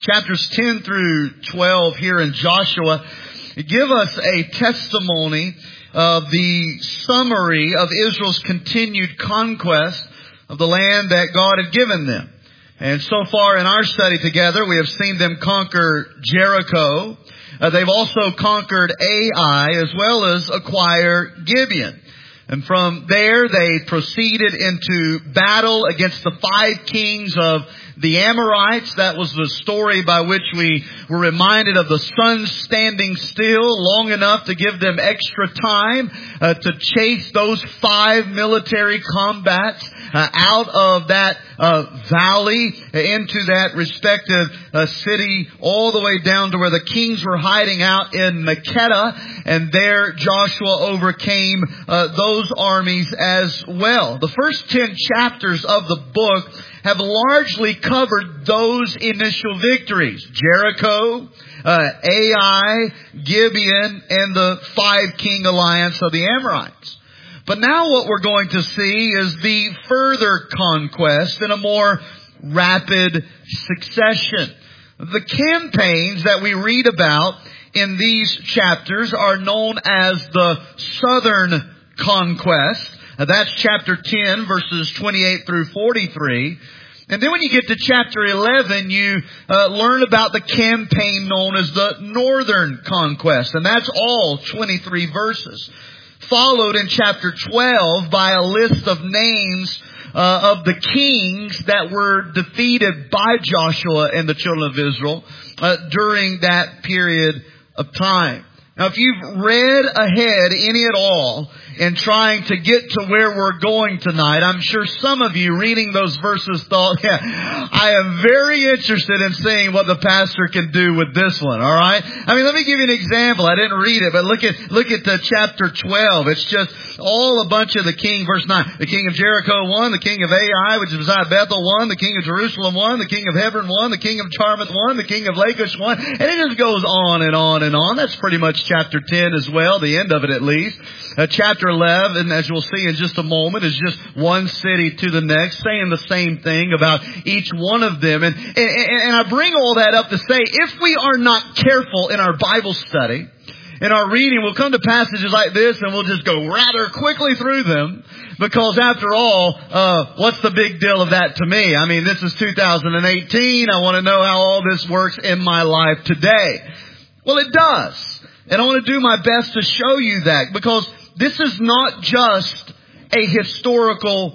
Chapters 10 through 12 here in Joshua give us a testimony of the summary of Israel's continued conquest of the land that God had given them. And so far in our study together, we have seen them conquer Jericho. They've also conquered Ai as well as acquire Gibeon. And from there, they proceeded into battle against the 5 kings of the Amorites. That was the story by which we were reminded of the sun standing still long enough to give them extra time to chase those 5 military combats out of that valley into that respective city, all the way down to where the kings were hiding out in Makkedah, and there Joshua overcame those armies as well. The first 10 chapters of the book have largely covered those initial victories: Jericho, Ai, Gibeon, and the 5 king alliance of the Amorites. But now what we're going to see is the further conquest in a more rapid succession. The campaigns that we read about in these chapters are known as the Southern Conquest. That's chapter 10, verses 28 through 43. And then when you get to chapter 11, you learn about the campaign known as the Northern Conquest. And that's all 23 verses. Followed in chapter 12 by a list of names of the kings that were defeated by Joshua and the children of Israel during that period of time. Now, if you've read ahead any at all in trying to get to where we're going tonight, I'm sure some of you reading those verses thought, I am very interested in seeing what the pastor can do with this one, all right? I mean, let me give you an example. I didn't read it, but look at chapter 12. It's just all a bunch of the king. Verse 9, the king of Jericho won, the king of Ai, which is beside Bethel, won, the king of Jerusalem won, the king of Hebron won, the king of Jarmuth won, the king of Lachish won, and it just goes on and on and on. That's pretty much chapter 10 as well, the end of it at least. Chapter 11, as we'll see in just a moment, is just one city to the next, saying the same thing about each one of them. And I bring all that up to say, if we are not careful in our Bible study, in our reading, we'll come to passages like this and we'll just go rather quickly through them. Because after all, what's the big deal of that to me? I mean, this is 2018. I want to know how all this works in my life today. Well, it does. And I want to do my best to show you that, because this is not just a historical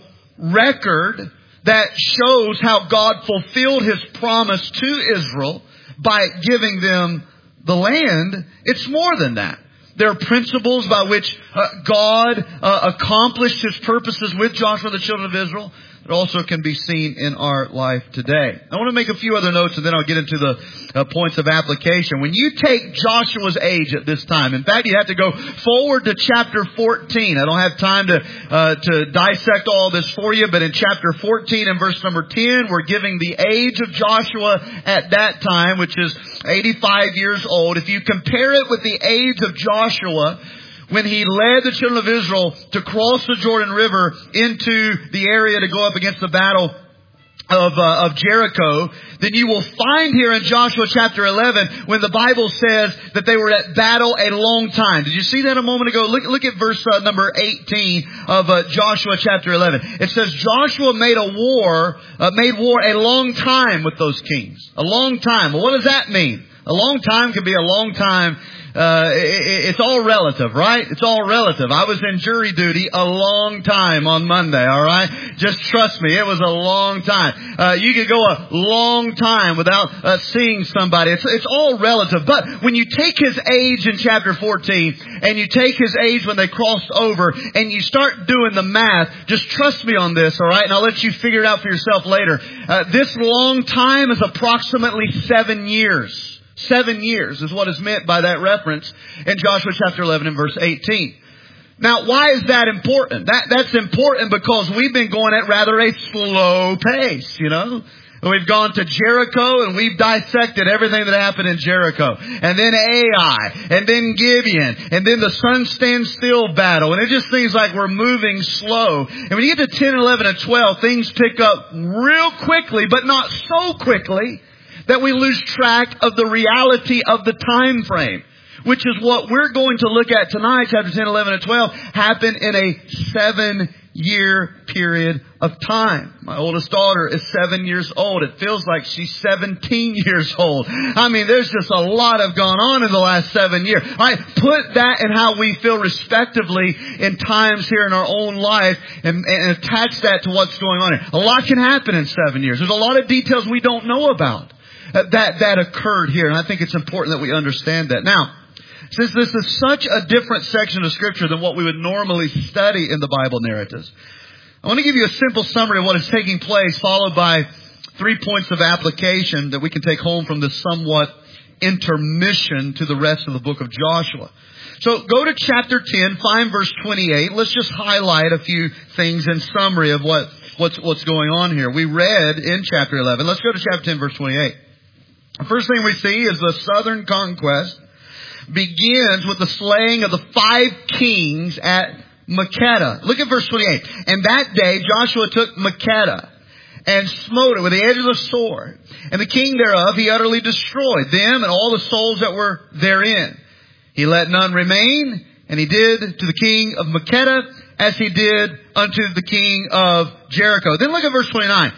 record that shows how God fulfilled His promise to Israel by giving them the land. It's more than that. There are principles by which God accomplished His purposes with Joshua and the children of Israel that also can be seen in our life today. I want to make a few other notes and then I'll get into the points of application. When you take Joshua's age at this time, in fact, you have to go forward to chapter 14. I don't have time to dissect all this for you, but in chapter 14 and verse number 10, we're giving the age of Joshua at that time, which is 85 years old. If you compare it with the age of Joshua when he led the children of Israel to cross the Jordan River into the area to go up against the battle of Jericho, then you will find here in Joshua chapter 11 when the Bible says that they were at battle a long time. Did you see that a moment ago? Look at verse number 18 of Joshua chapter 11. It says Joshua made war a long time with those kings. A long time. Well, what does that mean? A long time can be a long time. It's all relative, right? It's all relative. I was in jury duty a long time on Monday, all right? Just trust me, it was a long time. You could go a long time without seeing somebody. It's all relative. But when you take his age in chapter 14 and you take his age when they crossed over and you start doing the math, just trust me on this, all right? And I'll let you figure it out for yourself later. This long time is approximately 7 years. 7 years is what is meant by that reference in Joshua chapter 11 and verse 18. Now, why is that important? That's important because we've been going at rather a slow pace, you know. We've gone to Jericho and we've dissected everything that happened in Jericho. And then Ai, and then Gibeon, and then the sun stands still battle. And it just seems like we're moving slow. And when you get to 10, 11, and 12, things pick up real quickly, but not so quickly that we lose track of the reality of the time frame, which is what we're going to look at tonight, chapter 10, 11, and 12, happen in a 7-year period of time. My oldest daughter is 7 years old. It feels like she's 17 years old. I mean, there's just a lot of gone on in the last 7 years. All right, put that in how we feel respectively in times here in our own life and attach that to what's going on here. A lot can happen in 7 years. There's a lot of details we don't know about that occurred here. And I think it's important that we understand that. Now, since this is such a different section of Scripture than what we would normally study in the Bible narratives, I want to give you a simple summary of what is taking place, followed by 3 points of application that we can take home from this somewhat intermission to the rest of the book of Joshua. So go to chapter 10, find verse 28. Let's just highlight a few things in summary of what's going on here. We read in chapter 11. Let's go to chapter 10, verse 28. The first thing we see is the southern conquest begins with the slaying of the 5 kings at Makkedah. Look at verse 28. And that day Joshua took Makkedah and smote it with the edge of the sword. And the king thereof he utterly destroyed, them and all the souls that were therein. He let none remain, and he did to the king of Makkedah as he did unto the king of Jericho. Then look at verse 29.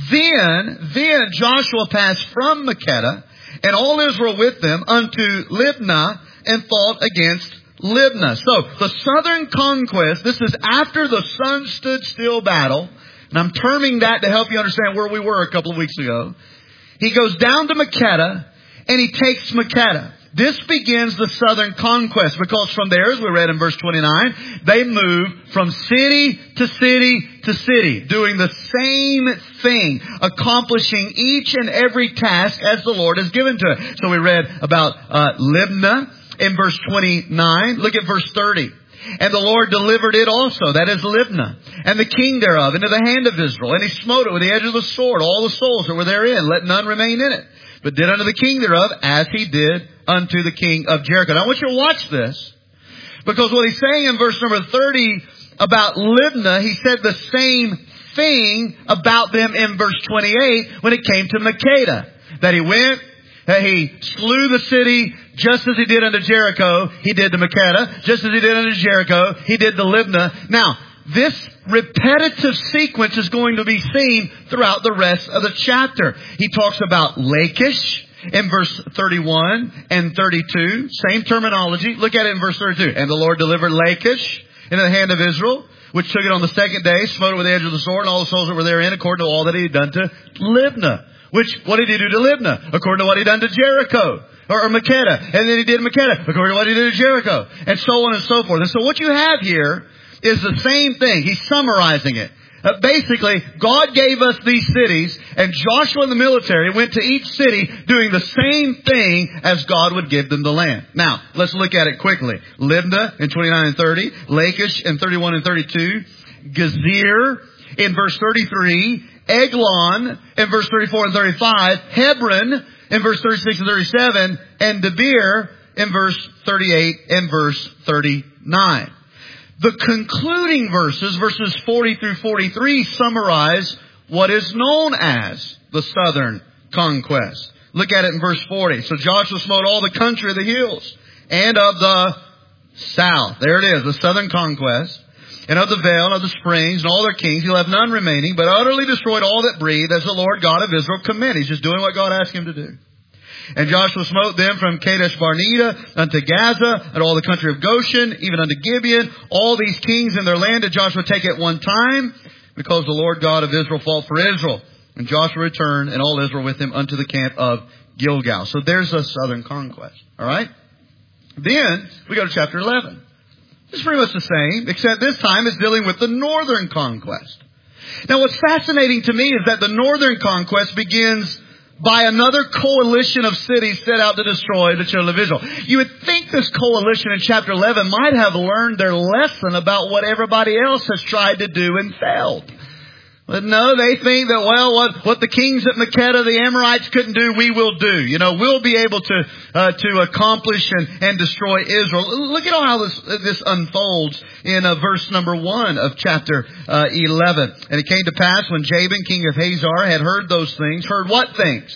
Then Joshua passed from Makkedah, and all Israel with them, unto Libnah, and fought against Libnah. So, the southern conquest, this is after the sun stood still battle, and I'm terming that to help you understand where we were a couple of weeks ago. He goes down to Makkedah, and he takes Makkedah. This begins the southern conquest, because from there, as we read in verse 29, they move from city to city to city, doing the same thing, accomplishing each and every task as the Lord has given to it. So we read about Libnah in verse 29. Look at verse 30. And the Lord delivered it also, that is Libnah, and the king thereof into the hand of Israel. And he smote it with the edge of the sword, all the souls that were therein, let none remain in it, but did unto the king thereof as he did unto the king of Jericho. Now I want you to watch this, because what he's saying in verse number 30 about Libnah, he said the same thing about them in verse 28 when it came to Makkedah. That he went, he slew the city just as he did unto Jericho, he did to Makkedah. Just as he did unto Jericho, he did to Libnah. Now, this repetitive sequence is going to be seen throughout the rest of the chapter. He talks about Lachish in verse 31 and 32. Same terminology. Look at it in verse 32. And the Lord delivered Lachish into the hand of Israel, which took it on the second day, smote it with the edge of the sword, and all the souls that were therein, according to all that he had done to Libnah. What did he do to Libnah? According to what he had done to Jericho. Or Makkedah. And then he did Makkedah, according to what he did to Jericho. And so on and so forth. And so what you have here is the same thing. He's summarizing it. Basically, God gave us these cities, and Joshua and the military went to each city doing the same thing as God would give them the land. Now, let's look at it quickly. Libnah in 29 and 30, Lachish in 31 and 32, Gezer in verse 33, Eglon in verse 34 and 35, Hebron in verse 36 and 37, and Debir in verse 38 and verse 39. The concluding verses 40 through 43, summarize what is known as the southern conquest. Look at it in verse 40. So Joshua smote all the country of the hills and of the south. There it is, the southern conquest. And of the vale, and of the springs, and all their kings. He left none remaining, but utterly destroyed all that breathed, as the Lord God of Israel commanded. He's just doing what God asked him to do. And Joshua smote them from Kadesh Barnea unto Gaza, and all the country of Goshen, even unto Gibeon. All these kings in their land did Joshua take at one time, because the Lord God of Israel fought for Israel. And Joshua returned, and all Israel with him, unto the camp of Gilgal. So there's the southern conquest. All right? Then we go to chapter 11. It's pretty much the same, except this time it's dealing with the northern conquest. Now what's fascinating to me is that the northern conquest begins by another coalition of cities set out to destroy the children of Israel. You would think this coalition in chapter 11 might have learned their lesson about what everybody else has tried to do and failed. But no, they think that, well, what the kings at Makkedah, the Amorites couldn't do, we will do. You know, we'll be able to accomplish and destroy Israel. Look at how this unfolds in verse number 1 of chapter 11. And it came to pass when Jabin, king of Hazor, had heard those things. Heard what things?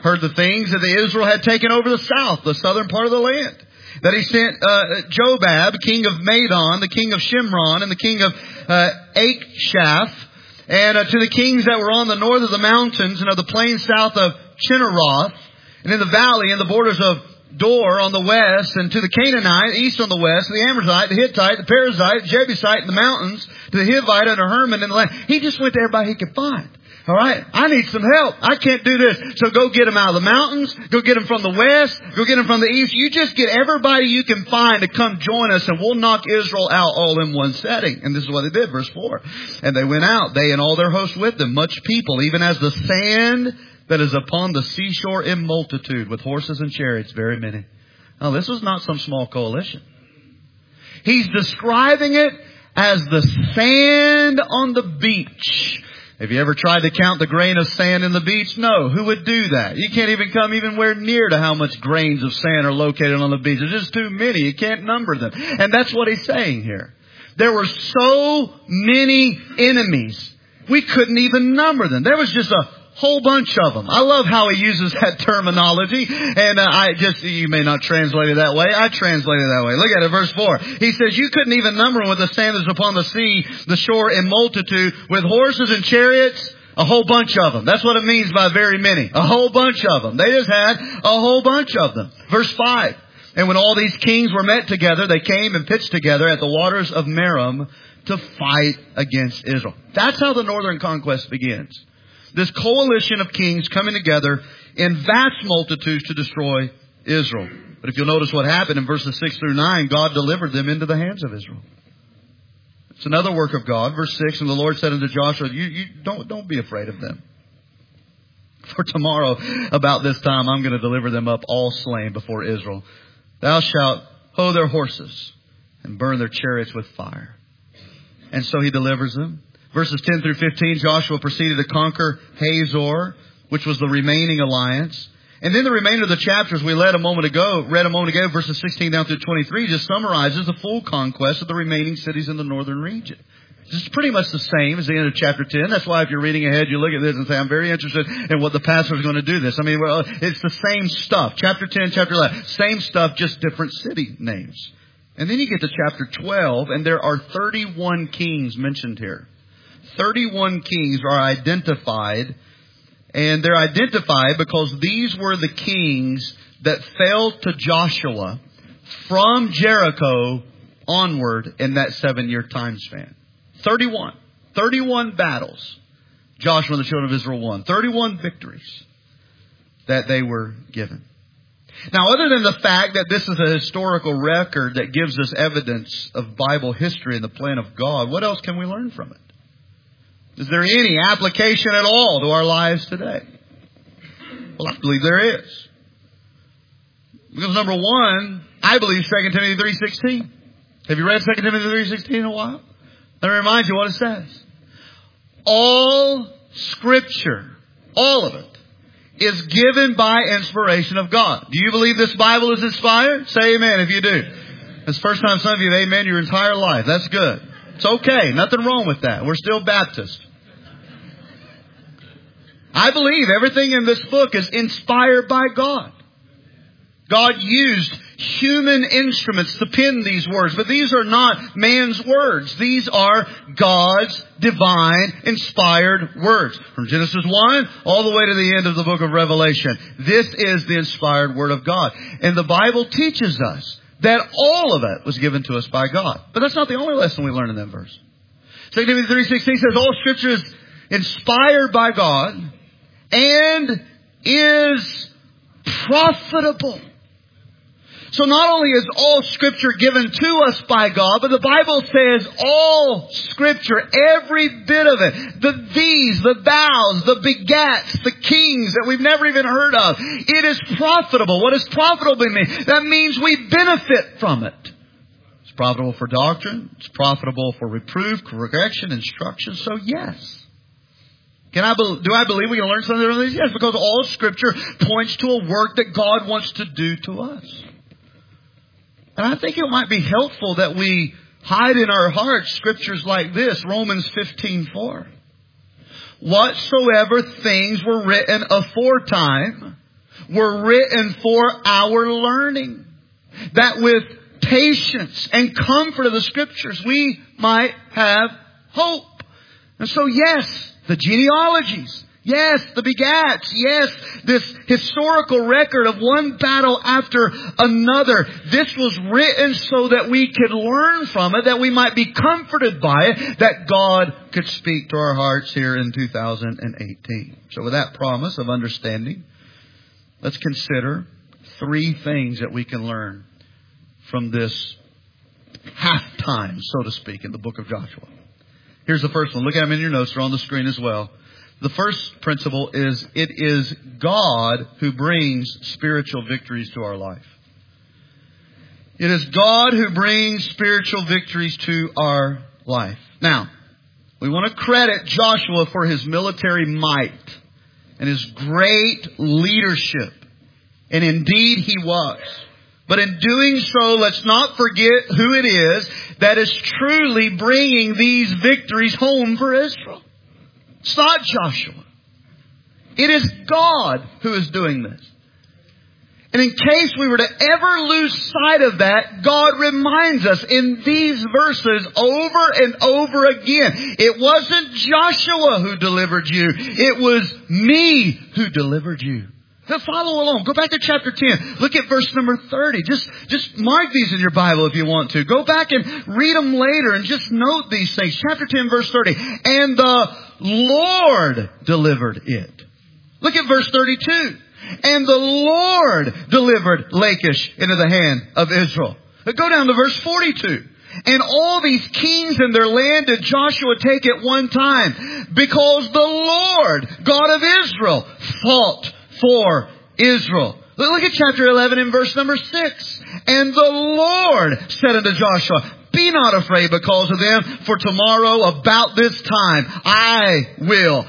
heard the things that Israel had taken over the south, the southern part of the land. That he sent Jobab, king of Madon, the king of Shimron, and the king of Achshaph, and to the kings that were on the north of the mountains and of the plain south of Chinneroth, and in the valley and the borders of Dor on the west, and to the Canaanite east on the west, the Amorite, the Hittite, the Perizzite, the Jebusite in the mountains, to the Hivite and the Hermon in the land. He just went to everybody he could find. All right, I need some help. I can't do this. So go get them out of the mountains. Go get them from the west. Go get them from the east. You just get everybody you can find to come join us, and we'll knock Israel out all in one setting. And this is what they did, verse 4. And they went out, they and all their hosts with them, much people, even as the sand that is upon the seashore in multitude, with horses and chariots, very many. Now, this was not some small coalition. He's describing it as the sand on the beach. Have you ever tried to count the grain of sand in the beach? No. Who would do that? You can't even come anywhere near to how much grains of sand are located on the beach. There's just too many. You can't number them. And that's what he's saying here. There were so many enemies. We couldn't even number them. There was just a whole bunch of them. I love how he uses that terminology. And you may not translate it that way. I translate it that way. Look at it, verse 4. He says, you couldn't even number them with the sand that's upon the sea, the shore in multitude, with horses and chariots, a whole bunch of them. That's what it means by very many. A whole bunch of them. They just had a whole bunch of them. Verse 5. And when all these kings were met together, they came and pitched together at the waters of Merom to fight against Israel. That's how the northern conquest begins. This coalition of kings coming together in vast multitudes to destroy Israel. But if you'll notice what happened in verses 6 through 9, God delivered them into the hands of Israel. It's another work of God. Verse 6, and the Lord said unto Joshua, you don't be afraid of them. For tomorrow, about this time, I'm going to deliver them up all slain before Israel. Thou shalt hoe their horses and burn their chariots with fire. And so he delivers them. Verses 10 through 15, Joshua proceeded to conquer Hazor, which was the remaining alliance. And then the remainder of the chapters we read a moment ago, verses 16 down through 23, just summarizes the full conquest of the remaining cities in the northern region. It's pretty much the same as the end of chapter 10. That's why if you're reading ahead, you look at this and say, I'm very interested in what the pastor is going to do this. I mean, well, it's the same stuff. Chapter 10, chapter 11, same stuff, just different city names. And then you get to chapter 12, and there are 31 kings mentioned here. 31 kings are identified, and they're identified because these were the kings that fell to Joshua from Jericho onward in that 7-year time span. 31 battles Joshua and the children of Israel won. 31 victories that they were given. Now, other than the fact that this is a historical record that gives us evidence of Bible history and the plan of God, what else can we learn from it? Is there any application at all to our lives today? Well, I believe there is. Because number one, I believe 2 Timothy 3:16. Have you read 2 Timothy 3:16 in a while? Let me remind you what it says. All Scripture, all of it, is given by inspiration of God. Do you believe this Bible is inspired? Say amen if you do. It's the first time some of you have amen your entire life. That's good. It's okay. Nothing wrong with that. We're still Baptist. I believe everything in this book is inspired by God. God used human instruments to pen these words, but these are not man's words. These are God's divine, inspired words. From Genesis 1 all the way to the end of the book of Revelation. This is the inspired Word of God. And the Bible teaches us that all of it was given to us by God. But that's not the only lesson we learn in that verse. 2 Timothy 3:16 says all Scripture is inspired by God and is profitable. So not only is all Scripture given to us by God, but the Bible says all Scripture, every bit of it, the these, the thous, the begats, the kings that we've never even heard of, it is profitable. What does profitable mean? That means we benefit from it. It's profitable for doctrine. It's profitable for reproof, correction, instruction. So yes. Do I believe we can learn something from this? Yes, because all Scripture points to a work that God wants to do to us. And I think it might be helpful that we hide in our hearts scriptures like this, Romans 15:4. Whatsoever things were written aforetime were written for our learning, that with patience and comfort of the Scriptures we might have hope. And so yes, the genealogies, yes, the begats, yes, this historical record of one battle after another. This was written so that we could learn from it, that we might be comforted by it, that God could speak to our hearts here in 2018. So with that promise of understanding, let's consider 3 things that we can learn from this halftime, so to speak, in the book of Joshua. Here's the first one. Look at them in your notes. They're on the screen as well. The first principle is, it is God who brings spiritual victories to our life. It is God who brings spiritual victories to our life. Now, we want to credit Joshua for his military might and his great leadership. And indeed he was. But in doing so, let's not forget who it is that is truly bringing these victories home for Israel. It's not Joshua. It is God who is doing this. And in case we were to ever lose sight of that, God reminds us in these verses over and over again. It wasn't Joshua who delivered you. It was me who delivered you. Now follow along. Go back to chapter 10. Look at verse number 30. Just mark these in your Bible if you want to. Go back and read them later and just note these things. Chapter 10, verse 30. And the Lord delivered it. Look at verse 32. And the Lord delivered Lachish into the hand of Israel. But go down to verse 42. And all these kings in their land did Joshua take at one time, because the Lord, God of Israel, fought for Israel. Look at chapter 11 and verse number 6. And the Lord said unto Joshua, be not afraid because of them, for tomorrow about this time I will,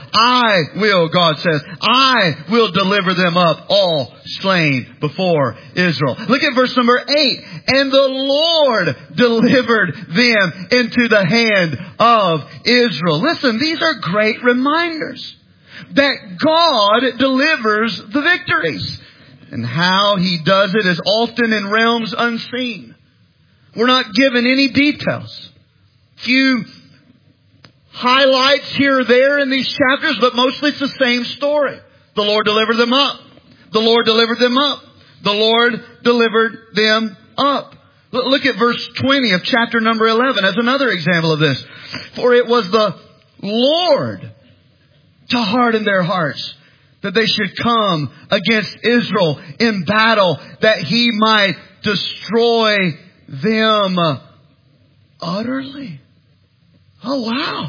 God says, I will deliver them up all slain before Israel. Look at verse number 8. And the Lord delivered them into the hand of Israel. Listen, these are great reminders that God delivers the victories. And how He does it is often in realms unseen. We're not given any details. Few highlights here or there in these chapters, but mostly it's the same story. The Lord delivered them up. The Lord delivered them up. The Lord delivered them up. Look at verse 20 of chapter number 11 as another example of this. For it was the Lord to harden their hearts, that they should come against Israel in battle, that He might destroy them utterly. Oh, wow.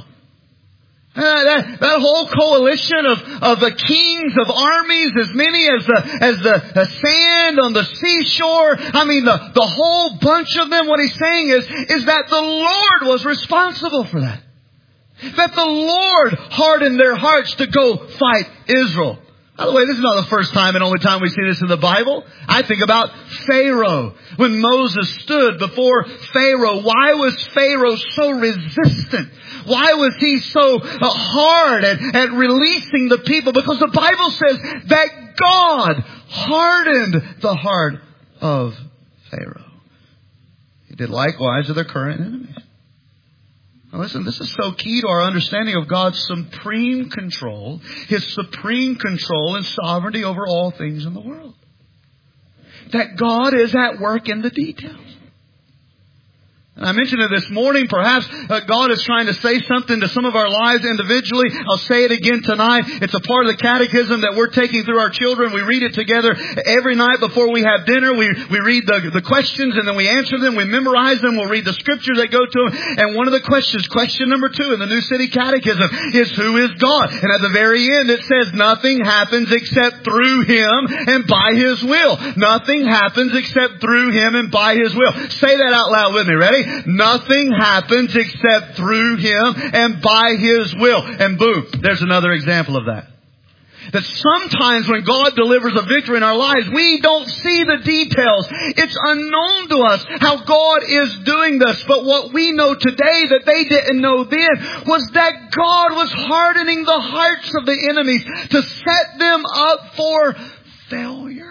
That whole coalition of the kings of armies, as many as the sand on the seashore. I mean, the whole bunch of them, what he's saying is that the Lord was responsible for that. That the Lord hardened their hearts to go fight Israel. By the way, this is not the first time and only time we see this in the Bible. I think about Pharaoh. When Moses stood before Pharaoh, why was Pharaoh so resistant? Why was he so hard at releasing the people? Because the Bible says that God hardened the heart of Pharaoh. He did likewise to their current enemies. Now listen, this is so key to our understanding of God's supreme control, His supreme control and sovereignty over all things in the world. That God is at work in the details. And I mentioned it this morning. Perhaps God is trying to say something to some of our lives individually. I'll say it again tonight. It's a part of the catechism that we're taking through our children. We read it together every night before we have dinner. We read the questions and then we answer them. We memorize them. We'll read the scriptures that go to them. And one of the questions, question number 2 in the New City Catechism, is who is God? And at the very end it says nothing happens except through Him and by His will. Nothing happens except through Him and by His will. Say that out loud with me. Ready? Nothing happens except through Him and by His will. And boom, there's another example of that. That sometimes when God delivers a victory in our lives, we don't see the details. It's unknown to us how God is doing this. But what we know today that they didn't know then was that God was hardening the hearts of the enemies to set them up for failure.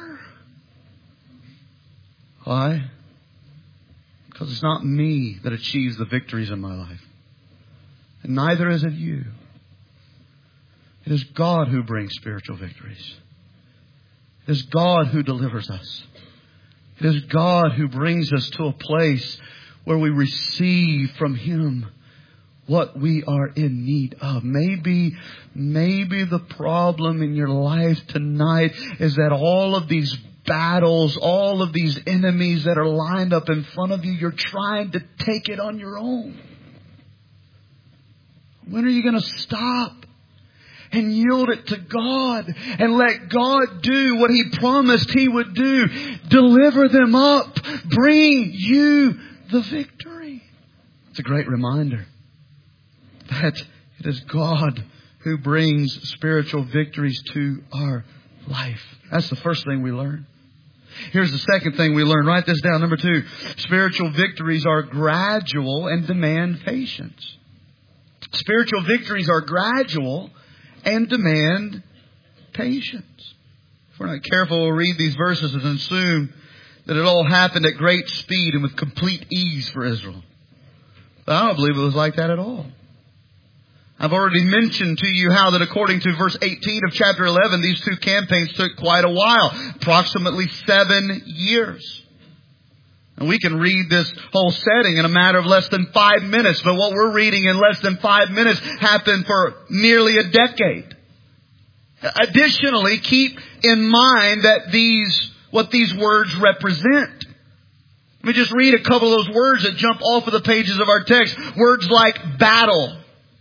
Why? Because it's not me that achieves the victories in my life. And neither is it you. It is God who brings spiritual victories. It is God who delivers us. It is God who brings us to a place where we receive from Him what we are in need of. Maybe the problem in your life tonight is that all of these battles, all of these enemies that are lined up in front of you, you're trying to take it on your own. When are you going to stop and yield it to God and let God do what He promised He would do? Deliver them up. Bring you the victory. It's a great reminder that it is God who brings spiritual victories to our life. That's the first thing we learn. Here's the second thing we learn. Write this down. Number 2. Spiritual victories are gradual and demand patience. Spiritual victories are gradual and demand patience. If we're not careful, we'll read these verses and assume that it all happened at great speed and with complete ease for Israel. But I don't believe it was like that at all. I've already mentioned to you how that according to verse 18 of chapter 11, these two campaigns took quite a while, approximately 7 years. And we can read this whole setting in a matter of less than 5 minutes, but what we're reading in less than 5 minutes happened for nearly a decade. Additionally, keep in mind that what these words represent. Let me just read a couple of those words that jump off of the pages of our text. Words like battle.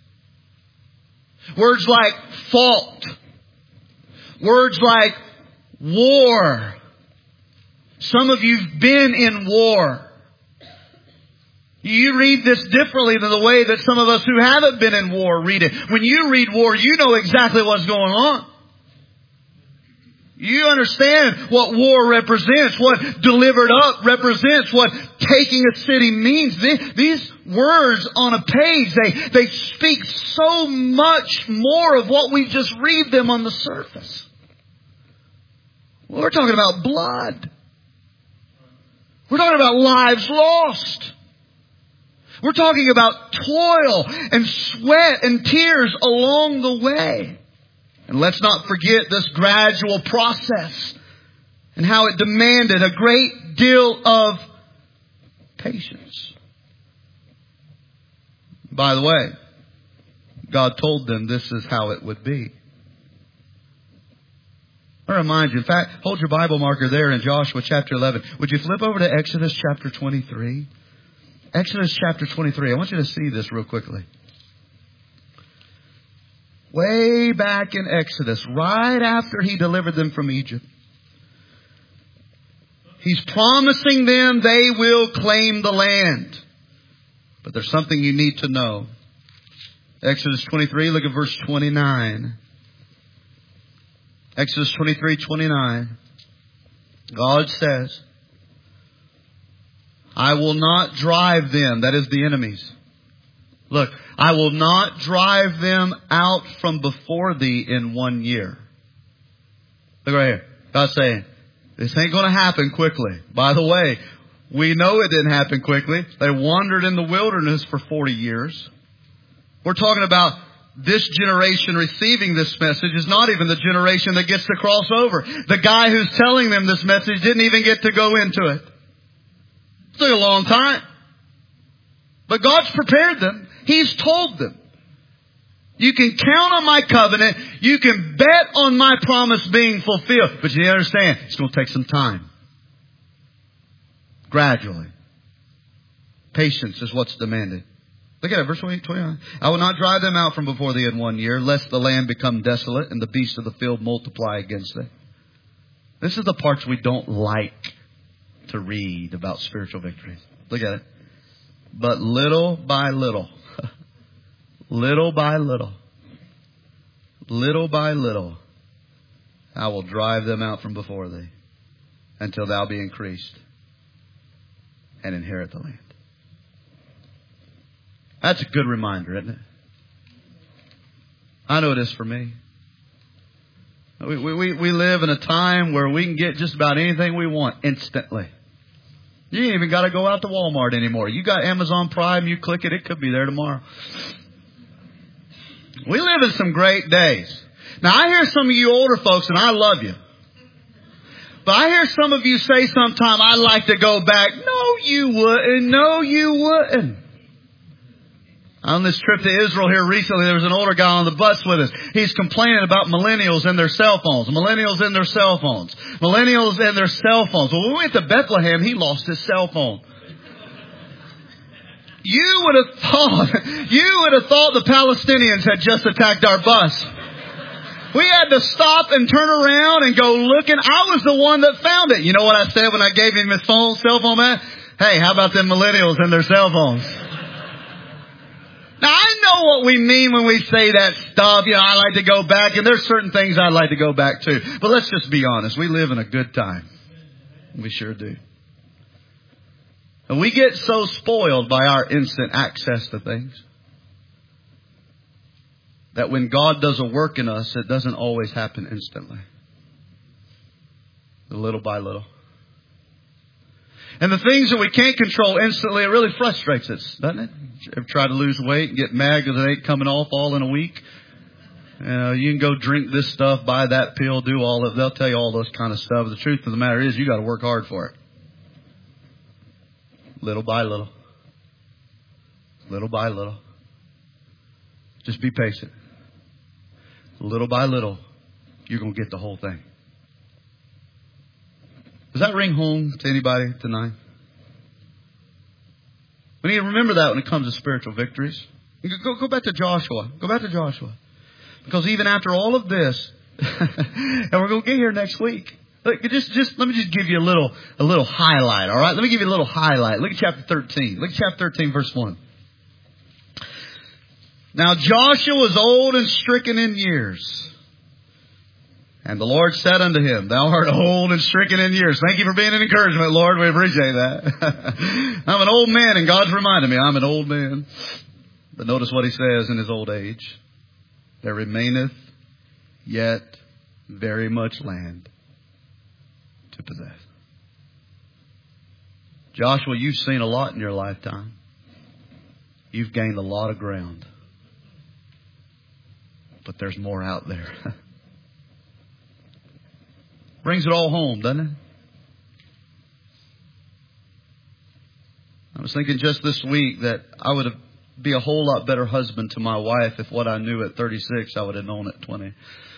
Words like fault. Words like war. Some of you've been in war. You read this differently than the way that some of us who haven't been in war read it. When you read war, you know exactly what's going on. You understand what war represents, what delivered up represents, what taking a city means. These words on a page, they speak so much more of what we just read them on the surface. Well, we're talking about blood. We're talking about lives lost. We're talking about toil and sweat and tears along the way. And let's not forget this gradual process and how it demanded a great deal of patience. By the way, God told them this is how it would be. I remind you, in fact, hold your Bible marker there in Joshua chapter 11. Would you flip over to Exodus chapter 23? Exodus chapter 23. I want you to see this real quickly. Way back in Exodus, right after He delivered them from Egypt, He's promising them they will claim the land. But there's something you need to know. Exodus 23, look at verse 29. Exodus 23:29. God says, I will not drive them, that is the enemies. Look, I will not drive them out from before thee in 1 year. Look right here. God's saying, this ain't going to happen quickly. By the way, we know it didn't happen quickly. They wandered in the wilderness for 40 years. We're talking about this generation receiving this message is not even the generation that gets to cross over. The guy who's telling them this message didn't even get to go into it. It took a long time. But God's prepared them. He's told them. You can count on my covenant. You can bet on my promise being fulfilled. But you understand, it's going to take some time. Gradually. Patience is what's demanded. Look at it, verse 29. I will not drive them out from before thee in 1 year, lest the land become desolate and the beasts of the field multiply against thee. This is the parts we don't like to read about spiritual victories. Look at it. But little by little, little by little, little by little, I will drive them out from before thee until thou be increased and inherit the land. That's a good reminder, isn't it? I know it is for me. We live in a time where we can get just about anything we want instantly. You ain't even got to go out to Walmart anymore. You got Amazon Prime, you click it, it could be there tomorrow. We live in some great days. Now, I hear some of you older folks, and I love you. But I hear some of you say sometime, I'd like to go back. No, you wouldn't. No, you wouldn't. On this trip to Israel here recently, there was an older guy on the bus with us. He's complaining about millennials and their cell phones. Millennials and their cell phones. Millennials and their cell phones. Well, when we went to Bethlehem, he lost his cell phone. You would have thought the Palestinians had just attacked our bus. We had to stop and turn around and go looking. I was the one that found it. You know what I said when I gave him his cell phone, man? Hey, how about them millennials and their cell phones? Now, I know what we mean when we say that stuff. You know, I like to go back, and there's certain things I'd like to go back to. But let's just be honest. We live in a good time. We sure do. And we get so spoiled by our instant access to things that when God does a work in us, it doesn't always happen instantly. Little by little. And the things that we can't control instantly, it really frustrates us, doesn't it? Ever try to lose weight and get mad because it ain't coming off all in a week? You can go drink this stuff, buy that pill, do all of it. They'll tell you all those kind of stuff. The truth of the matter is you got to work hard for it. Little by little. Little by little. Just be patient. Little by little, you're going to get the whole thing. Does that ring home to anybody tonight? We need to remember that when it comes to spiritual victories. Go back to Joshua. Go back to Joshua. Because even after all of this, and we're going to get here next week. Look, let me just give you a little highlight, all right? Let me give you a little highlight. Look at chapter 13. Look at chapter 13, verse 1. Now Joshua was old and stricken in years. And the Lord said unto him, Thou art old and stricken in years. Thank you for being an encouragement, Lord. We appreciate that. I'm an old man, and God's reminded me I'm an old man. But notice what he says in his old age. There remaineth yet very much land to possess. Joshua, you've seen a lot in your lifetime. You've gained a lot of ground. But there's more out there. Brings it all home, doesn't it? I was thinking just this week that I would be a whole lot better husband to my wife if what I knew at 36 I would have known at 20.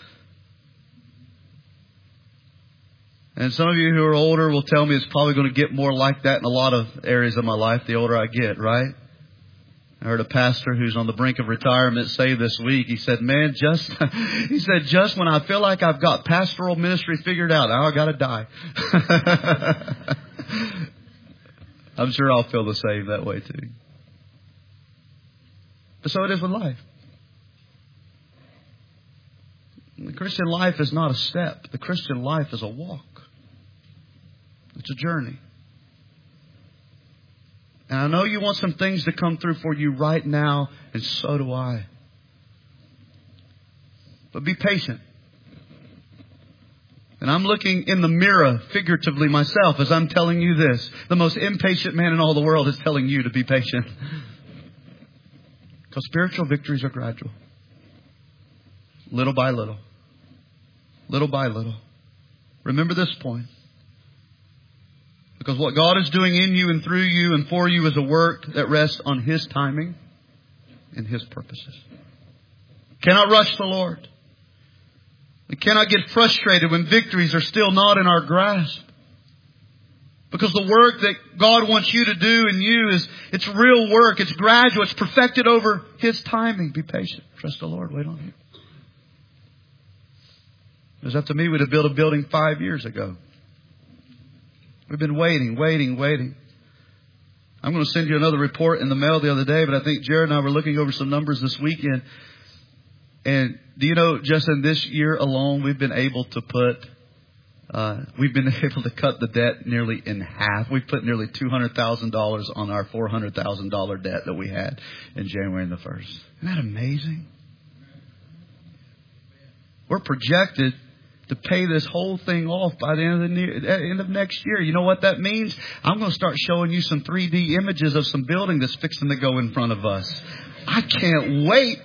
And some of you who are older will tell me it's probably going to get more like that in a lot of areas of my life the older I get, right? I heard a pastor who's on the brink of retirement say this week, he said, man, just when I feel like I've got pastoral ministry figured out, now I got to die. I'm sure I'll feel the same that way too. But so it is with life. The Christian life is not a step. The Christian life is a walk. It's a journey. And I know you want some things to come through for you right now, and so do I. But be patient. And I'm looking in the mirror, figuratively myself, as I'm telling you this. The most impatient man in all the world is telling you to be patient. Because spiritual victories are gradual. Little by little. Little by little. Remember this point. Because what God is doing in you and through you and for you is a work that rests on His timing and His purposes. Cannot rush the Lord. We cannot get frustrated when victories are still not in our grasp. Because the work that God wants you to do in you it's real work. It's gradual. It's perfected over His timing. Be patient. Trust the Lord. Wait on Him. It was up to me, we'd have built a building 5 years ago. We've been waiting. I'm going to send you another report in the mail the other day, but I think Jared and I were looking over some numbers this weekend. And do you know, just in this year alone, we've been able to cut the debt nearly in half. We've put nearly $200,000 on our $400,000 debt that we had in January the 1st. Isn't that amazing? We're projected to pay this whole thing off by the end of next year. You know what that means? I'm going to start showing you some 3D images of some building that's fixing to go in front of us. I can't wait.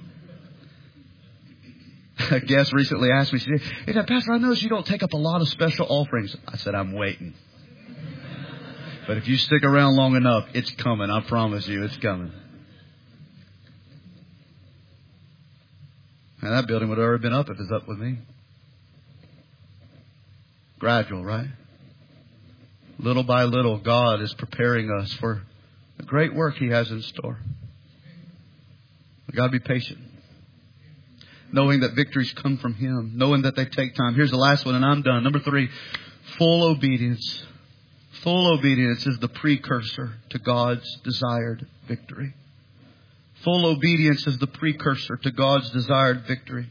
A guest recently asked me, she said, "Hey, Pastor, I noticed you don't take up a lot of special offerings." I said, "I'm waiting. But if you stick around long enough, it's coming. I promise you, it's coming." And that building would have already been up if it's up with me. Gradual, right? Little by little, God is preparing us for the great work He has in store. We've got to be patient. Knowing that victories come from Him. Knowing that they take time. Here's the last one and I'm done. Number 3, full obedience. Full obedience is the precursor to God's desired victory. Full obedience is the precursor to God's desired victory.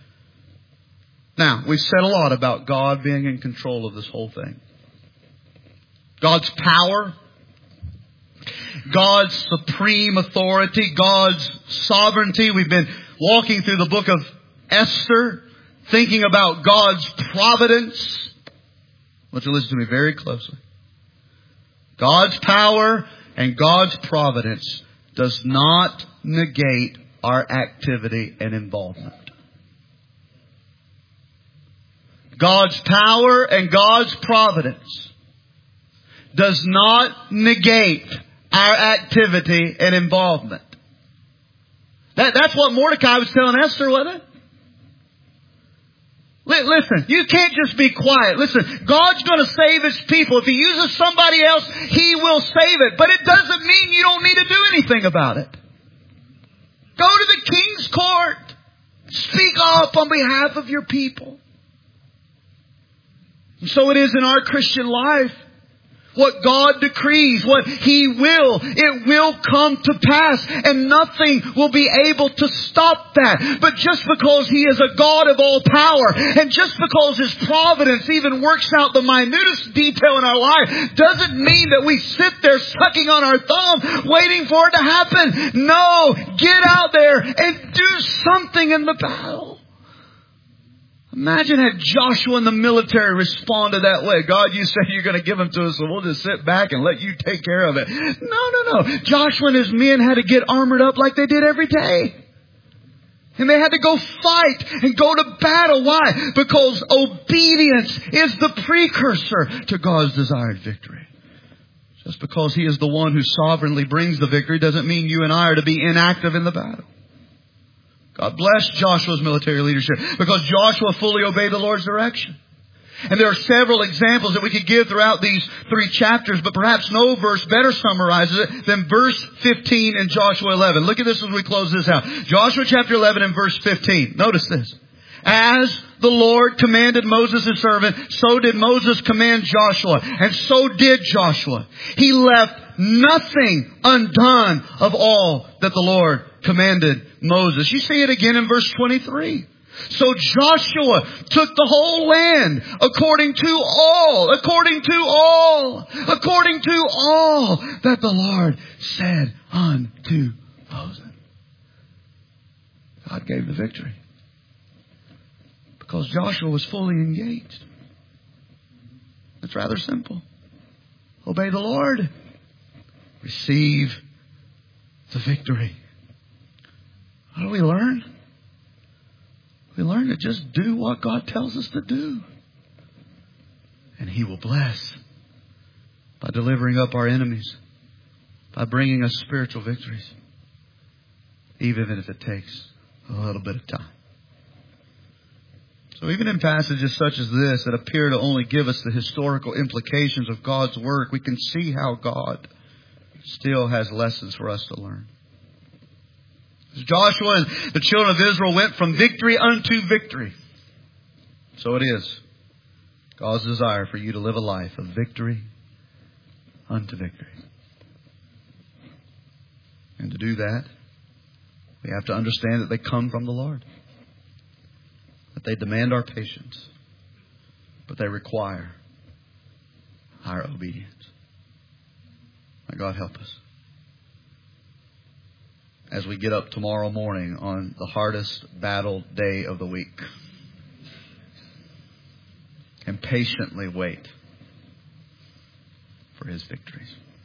Now, we've said a lot about God being in control of this whole thing. God's power, God's supreme authority, God's sovereignty. We've been walking through the book of Esther, thinking about God's providence. I want you to listen to me very closely. God's power and God's providence does not negate our activity and involvement. God's power and God's providence does not negate our activity and involvement. That's what Mordecai was telling Esther, wasn't it? Listen, you can't just be quiet. Listen, God's going to save His people. If He uses somebody else, He will save it. But it doesn't mean you don't need to do anything about it. Go to the king's court. Speak up on behalf of your people. And so it is in our Christian life. What God decrees, what He will, it will come to pass. And nothing will be able to stop that. But just because He is a God of all power, and just because His providence even works out the minutest detail in our life, doesn't mean that we sit there sucking on our thumb, waiting for it to happen. No, get out there and do something in the battle. Imagine had Joshua and the military responded that way. God, you say you're going to give them to us, so we'll just sit back and let you take care of it. No. Joshua and his men had to get armored up like they did every day. And they had to go fight and go to battle. Why? Because obedience is the precursor to God's desired victory. Just because He is the one who sovereignly brings the victory doesn't mean you and I are to be inactive in the battle. God bless Joshua's military leadership because Joshua fully obeyed the Lord's direction. And there are several examples that we could give throughout these 3 chapters, but perhaps no verse better summarizes it than verse 15 in Joshua 11. Look at this as we close this out. Joshua chapter 11 and verse 15. Notice this. As the Lord commanded Moses his servant, so did Moses command Joshua, and so did Joshua. He left nothing undone of all that the Lord commanded Moses. You see it again in verse 23. So Joshua took the whole land according to all that the Lord said unto Moses. God gave the victory because Joshua was fully engaged. It's rather simple. Obey the Lord. Receive the victory. What do we learn? We learn to just do what God tells us to do. And He will bless by delivering up our enemies, by bringing us spiritual victories, even if it takes a little bit of time. So even in passages such as this that appear to only give us the historical implications of God's work, we can see how God still has lessons for us to learn. As Joshua and the children of Israel went from victory unto victory, so it is God's desire for you to live a life of victory unto victory. And to do that, we have to understand that they come from the Lord. That they demand our patience. But they require our obedience. May God help us. As we get up tomorrow morning on the hardest battle day of the week. patiently wait for His victories.